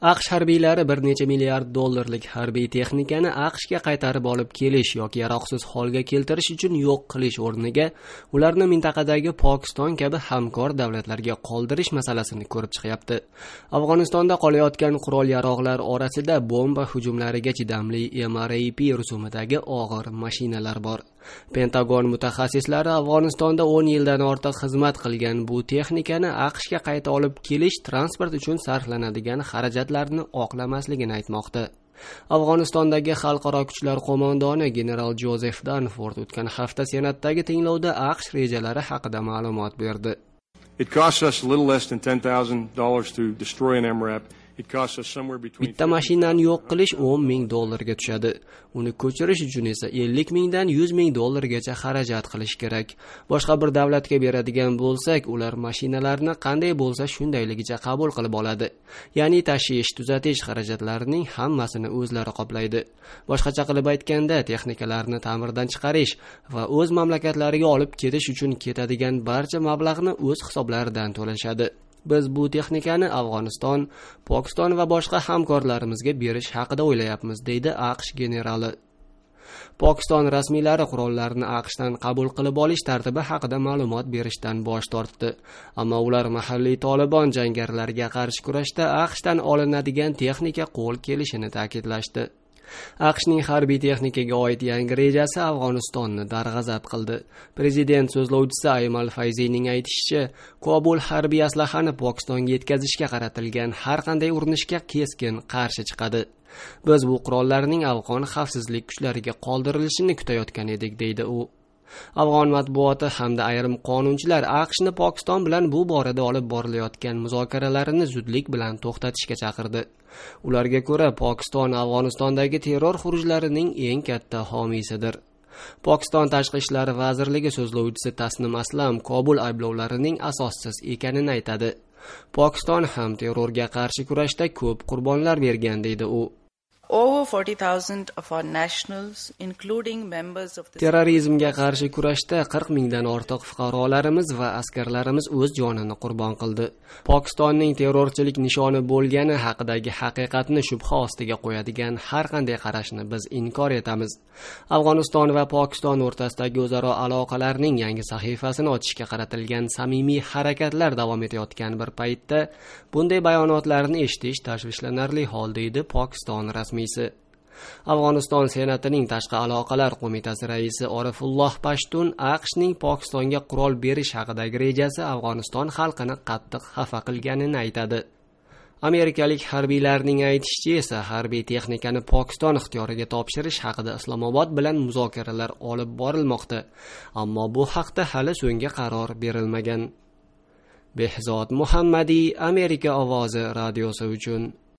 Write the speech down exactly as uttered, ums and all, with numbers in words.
AQSh harbiylari bir necha milliard dollarlik harbiy texnikani AQShga qaytarib olib kelish yoki yaroqsiz holga keltirish uchun yo'q qilish o'rniga ularni mintaqadagi Pokiston kabi hamkor davlatlarga qoldirish masalasini ko'rib chiqyapti. Afg'onistonda qolayotgan qurol-yarog'lar orasida bomba hujumlariga chidamli M R A P rusumidagi og'ir mashinalar bor. Pentagon mutaxassislari Afg'onistonda o'n yildan ortiq xizmat qilgan bu texnikani AQShga qayta olib kelish transport uchun sarflanadigan xarajatlarni oqlamasligini aytmoqda. Afg'onistondagi xalqaro kuchlar qo'mondoni general Jozef Danford o'tgan hafta Senatdagi tinglovda AQSh rejalari haqida ma'lumot berdi. It costs us a little less than ten thousand dollars to destroy an M R A P. Bitta mashinani yo'q qilish o'n ming dollarga tushadi. Uni ko'chirish uchun esa ellik mingdan yuz ming dollargacha xarajat qilish kerak. Boshqa bir davlatga beradigan bo'lsak, ular mashinalarni qanday bo'lsa shundayligicha qabul qilib oladi. Ya'ni tashish, tuzatish xarajatlarining hammasini o'zlari qoplaydi. Boshqacha qilib aytganda, texnikalarni ta'mirdan chiqarish va o'z mamlakatlariga olib ketish uchun ketadigan barcha mablag'ni o'z hisoblaridan to'lashadi. Biz bu texnikani Afg'oniston, Pokiston va boshqa hamkorlarimizga berish haqida o'ylayapmiz, deydi AQSh generali. Pokiston rasmiylari qurollarni AQShdan qabul qilib olish tartibi haqida ma'lumot berishdan bosh tortdi. Ammo ular mahalliy Tolibon jangarilarga qarshi kurashda AQShdan olinadigan texnika qo'l kelishini ta'kidlashdi. AQShning harbiy texnikaga oid yangi rejasi Afg'onistonni darg'azab qildi. Prezident so'zlovchisi Aymal Fayzining aytishicha, Kobul harbiy aslahani Pokistonga yetkazishga qaratilgan har qanday urinishga keskin qarshi chiqadi. Biz bu qurollarning Afg'on xavfsizlik kuchlariga qoldirilishini kutayotgan edik, deydi u. Afg'on matbuoti hamda ayrim qonunchilar AQShni Pokiston bilan bu borada olib borilayotgan muzokaralarni zudlik bilan to'xtatishga chaqirdi. Ularga ko'ra, Pokiston Afg'onistondagi terror xurujlarining eng katta homiysidir. Pokiston Tashqi ishlar vazirligi so'zlovchisi Tasnim Aslam Kobul ayblovlarining asossiz ekanini aytadi. Pokiston ham terrorga qarshi kurashda ko'p qurbonlar bergan, deydi u. Over forty thousand of our nationals, including members of the Terrorizmga qarshi kurashda qirq mingdan ortiq fuqarolarimiz va askarlarimiz o'z jonini qurbon qildi. Pokistonning terrorchilik nishoni bo'lgani haqidagi haqiqatni shubha ostiga qo'yadigan har qanday qarashni biz inkor etamiz. Afg'oniston va Pokiston o'rtasidagi o'zaro aloqalarning yangi sahifasini ochishga qaratilgan samimiy harakatlar davom etayotgan bir paytda bunday bayonotlarni eshitish tashvishlanarli hol, deydi Pokiston rasmiy Afg'oniston Senatining Tashqi aloqalar qo'mitasi raisi Orifulloh Pashtun AQShning Pokistonga qurol berish haqidagi rejasi Afg'oniston xalqini qattiq xafa qilganini aytadi. Amerikalik harbiylarning aytishicha esa harbiy texnikani Pokiston ixtiyoriga topshirish haqida Islomobod bilan muzokaralar olib borilmoqda, ammo bu haqda hali so'nggi qaror berilmagan. Behzod Muhammadi, Amerika ovozi radiosi uchun